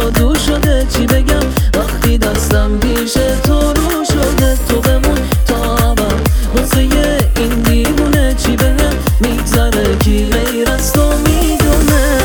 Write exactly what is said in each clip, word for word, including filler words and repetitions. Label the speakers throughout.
Speaker 1: جادو شده، چی بگم وقتی دستم پیش تو رو شده. تو بمون تا ابد واسه این دیوونه، چی بهم میگذره کی غیر از تو میدونه.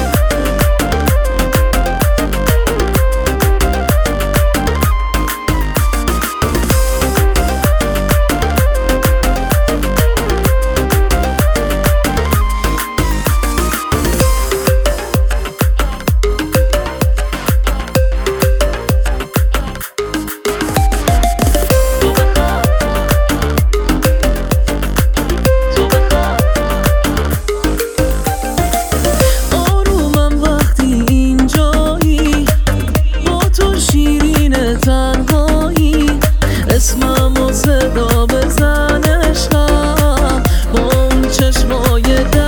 Speaker 1: اسمم و صدا بزن عشقم با اون چشمای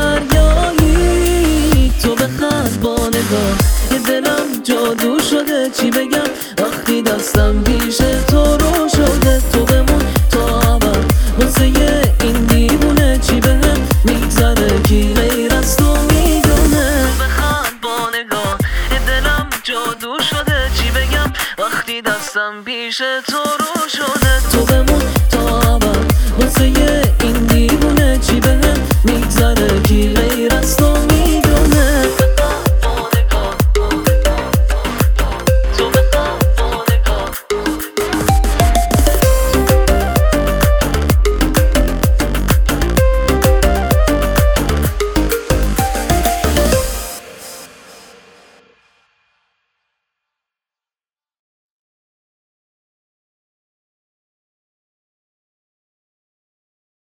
Speaker 1: دریایی. تو بخند با نگاه یه دلم جادو شده، چی بگم وقتی دستم پیش تو رو شده. تو بمون تا ابد واسه این دیوونه، چی بهم میگذره کی غیر از تو میدونه. تو بخند با نگاه یه دلم جادو شده، چی بگم وقتی دستم پیش تو رو شده. تو بمون تا ابد واسه این دیوونه، چی بهم میگذره کی